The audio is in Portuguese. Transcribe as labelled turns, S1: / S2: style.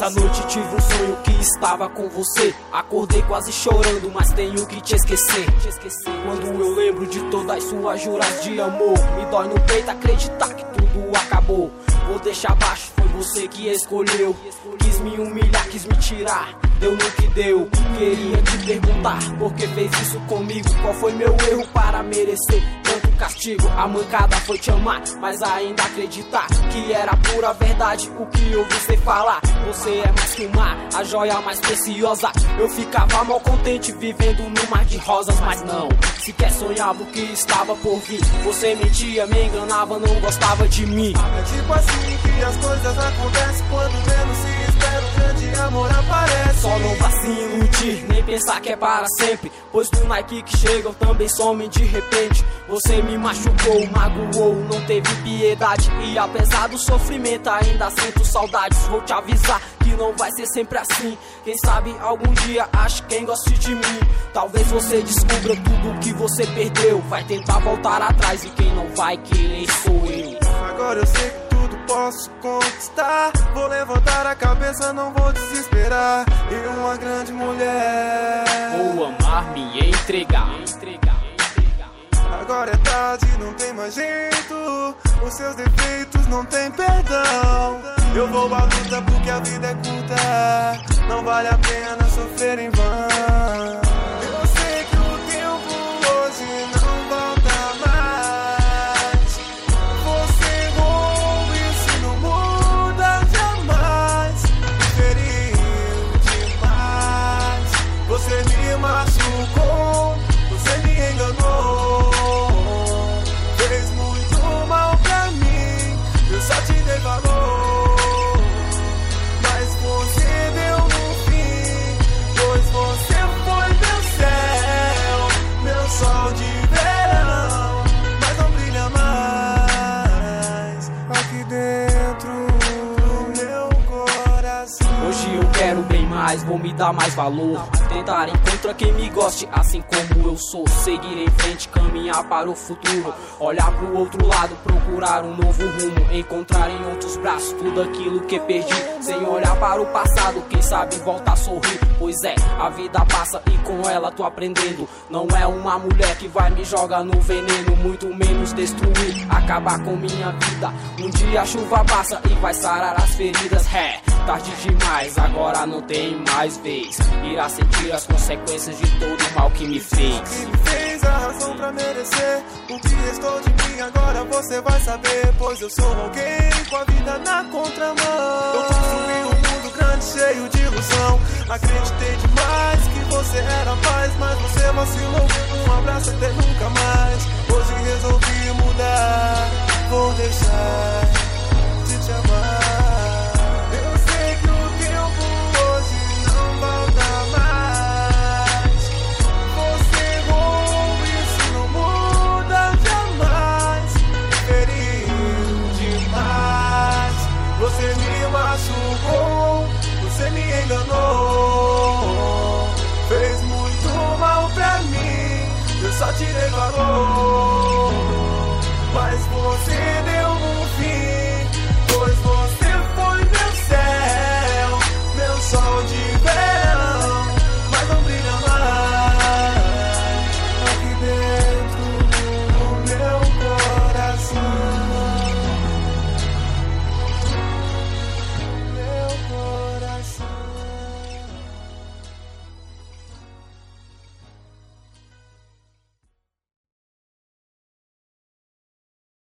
S1: Essa noite tive um sonho que estava com você. Acordei quase chorando, mas tenho que te esquecer. Quando eu lembro de todas suas juras de amor, me dói no peito acreditar que tudo acabou. Vou deixar baixo, foi você que escolheu. Quis me humilhar, quis me tirar, deu no que deu. Queria te perguntar, por que fez isso comigo? Qual foi meu erro para merecer tanto castigo? A mancada foi te amar, mas ainda acreditar que era pura verdade o que eu vi você falar. Você é mais que um mar, a joia mais preciosa. Eu ficava mal contente vivendo no mar de rosas, mas não, sequer sonhava o que estava por vir. Você mentia, me enganava, não gostava de mim.
S2: É tipo assim que as coisas acontecem, quando menos se espera um grande amor aparece.
S1: Só não vá se iludir, nem pensar que é para sempre, pois no naipe que chegam também somem de repente. Você me machucou, magoou, não teve piedade, e apesar do sofrimento ainda sinto saudades. Vou te avisar que não vai ser sempre assim. Quem sabe algum dia ache quem goste de mim. Talvez você descubra tudo que você perdeu. Vai tentar voltar atrás e quem não vai querer sou eu.
S2: Agora eu sei que tudo posso conquistar. Vou levantar a cabeça, não vou desesperar. E uma grande mulher
S1: vou amar, me entregar.
S2: Agora é tarde, não tem mais jeito. Os seus defeitos não tem perdão. Eu vou à luta porque a vida é curta. Não vale a pena sofrer em vão. Eu sei que o tempo hoje não volta mais. Você errou, isso não muda jamais. Feriu demais. Você me machucou, você me enganou. Fez muito mal pra mim, eu só te dei valor. Mas você deu no fim, pois você foi meu céu, meu sol de verão. Mas não brilha mais aqui dentro do meu coração.
S1: Hoje eu quero bem mais, vou me dar mais valor. Tentar encontrar quem me goste assim como eu sou. Seguir em frente, caminhar para o futuro. Olhar pro outro lado, procurar um novo rumo. Encontrar em outros braços tudo aquilo que perdi. Sem olhar para o passado, quem sabe voltar a sorrir. Pois é, a vida passa e com ela tô aprendendo. Não é uma mulher que vai me jogar no veneno, muito menos destruir, acabar com minha vida. Um dia a chuva passa e vai sarar as feridas. É, tarde demais, agora não tem mais vez. Irá sentir as consequências de todo o mal que me fez.
S2: O que me fez a razão pra merecer o que restou de mim, agora você vai saber. Pois eu sou alguém com a vida na contramão. Eu construí um mundo grande cheio de ilusão. Acreditei demais que você era paz, mas você vacilou. Um abraço até nunca mais. Hoje resolvi mudar, vou deixar de te amar. Eu sei que o tempo hoje não volta mais. Você errou, isso não muda jamais. Feriu demais. Você me machucou, você me enganou. Fez muito mal pra mim, eu só te dei valor. Mas você